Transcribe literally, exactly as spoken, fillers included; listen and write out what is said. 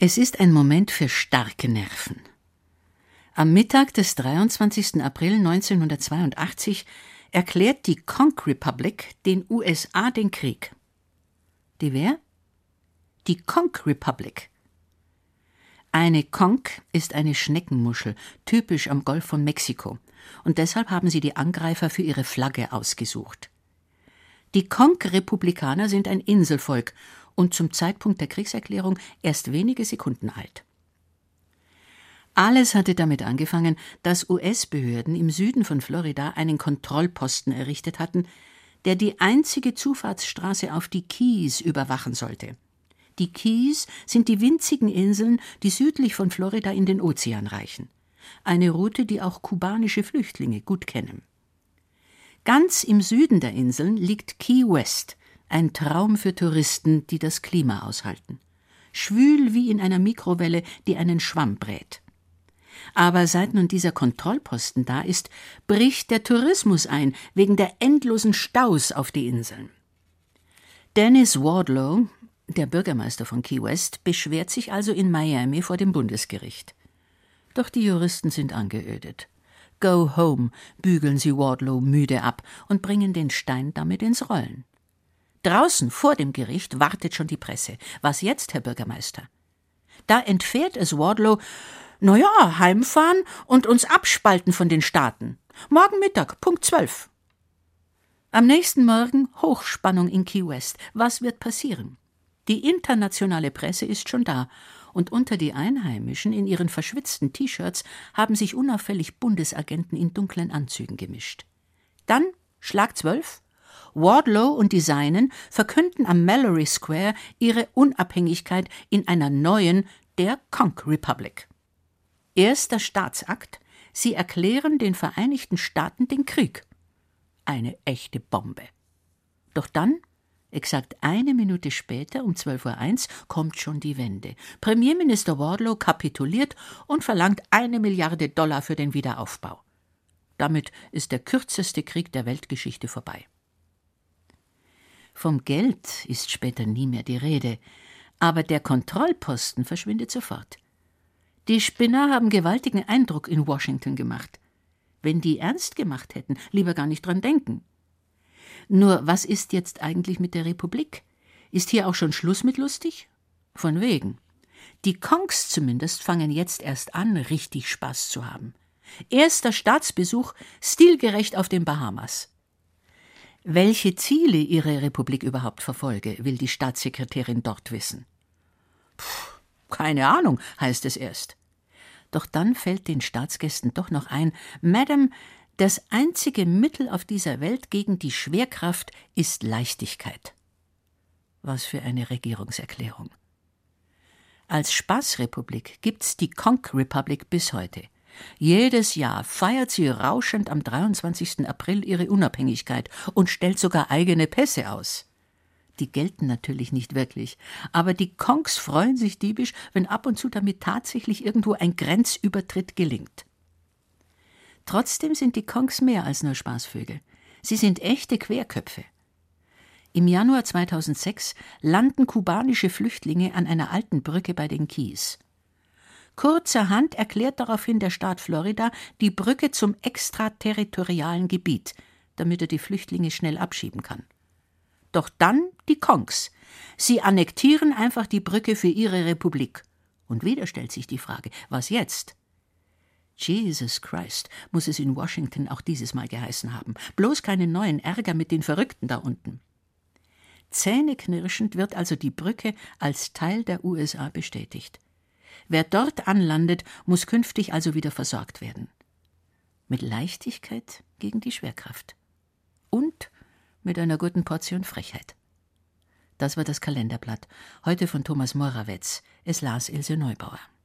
Es ist ein Moment für starke Nerven. Am Mittag des dreiundzwanzigsten April neunzehnhundertzweiundachtzig erklärt die Conch Republic den U S A den Krieg. Die wer? Die Conch Republic. Eine Conch ist eine Schneckenmuschel, typisch am Golf von Mexiko, und deshalb haben sie die Angreifer für ihre Flagge ausgesucht. Die Conch-Republikaner sind ein Inselvolk und zum Zeitpunkt der Kriegserklärung erst wenige Sekunden alt. Alles hatte damit angefangen, dass U S-Behörden im Süden von Florida einen Kontrollposten errichtet hatten, der die einzige Zufahrtsstraße auf die Keys überwachen sollte. Die Keys sind die winzigen Inseln, die südlich von Florida in den Ozean reichen. Eine Route, die auch kubanische Flüchtlinge gut kennen. Ganz im Süden der Inseln liegt Key West, ein Traum für Touristen, die das Klima aushalten. Schwül wie in einer Mikrowelle, die einen Schwamm brät. Aber seit nun dieser Kontrollposten da ist, bricht der Tourismus ein, wegen der endlosen Staus auf die Inseln. Dennis Wardlow, der Bürgermeister von Key West, beschwert sich also in Miami vor dem Bundesgericht. Doch die Juristen sind angeödet. Go home, bügeln sie Wardlow müde ab und bringen den Stein damit ins Rollen. Draußen vor dem Gericht wartet schon die Presse. Was jetzt, Herr Bürgermeister? Da entfährt es Wardlow: Na ja, heimfahren und uns abspalten von den Staaten. Morgen Mittag, Punkt zwölf. Am nächsten Morgen Hochspannung in Key West. Was wird passieren? Die internationale Presse ist schon da, und unter die Einheimischen in ihren verschwitzten T-Shirts haben sich unauffällig Bundesagenten in dunklen Anzügen gemischt. Dann, Schlag zwölf, Wardlow und die Seinen verkünden am Mallory Square ihre Unabhängigkeit in einer neuen, der Conch Republic. Erster Staatsakt: Sie erklären den Vereinigten Staaten den Krieg. Eine echte Bombe. Doch dann, exakt eine Minute später, um zwölf Uhr eins, kommt schon die Wende. Premierminister Wardlow kapituliert und verlangt eine Milliarde Dollar für den Wiederaufbau. Damit ist der kürzeste Krieg der Weltgeschichte vorbei. Vom Geld ist später nie mehr die Rede, aber der Kontrollposten verschwindet sofort. Die Spinner haben gewaltigen Eindruck in Washington gemacht. Wenn die ernst gemacht hätten, lieber gar nicht dran denken. Nur, was ist jetzt eigentlich mit der Republik? Ist hier auch schon Schluss mit lustig? Von wegen. Die Conchs zumindest fangen jetzt erst an, richtig Spaß zu haben. Erster Staatsbesuch, stilgerecht auf den Bahamas. Welche Ziele ihre Republik überhaupt verfolge, will die Staatssekretärin dort wissen. Puh, keine Ahnung, heißt es erst. Doch dann fällt den Staatsgästen doch noch ein: Madame, das einzige Mittel auf dieser Welt gegen die Schwerkraft ist Leichtigkeit. Was für eine Regierungserklärung. Als Spaßrepublik gibt's die Conch Republic bis heute. Jedes Jahr feiert sie rauschend am dreiundzwanzigsten April ihre Unabhängigkeit und stellt sogar eigene Pässe aus. Die gelten natürlich nicht wirklich, aber die Conchs freuen sich diebisch, wenn ab und zu damit tatsächlich irgendwo ein Grenzübertritt gelingt. Trotzdem sind die Conchs mehr als nur Spaßvögel. Sie sind echte Querköpfe. Im Januar zweitausendsechs landen kubanische Flüchtlinge an einer alten Brücke bei den Keys. Kurzerhand erklärt daraufhin der Staat Florida die Brücke zum extraterritorialen Gebiet, damit er die Flüchtlinge schnell abschieben kann. Doch dann die Conchs. Sie annektieren einfach die Brücke für ihre Republik. Und wieder stellt sich die Frage: Was jetzt? Jesus Christ, muss es in Washington auch dieses Mal geheißen haben. Bloß keinen neuen Ärger mit den Verrückten da unten. Zähneknirschend wird also die Brücke als Teil der U S A bestätigt. Wer dort anlandet, muss künftig also wieder versorgt werden. Mit Leichtigkeit gegen die Schwerkraft. Und mit einer guten Portion Frechheit. Das war das Kalenderblatt, heute von Thomas Morawetz. Es las Ilse Neubauer.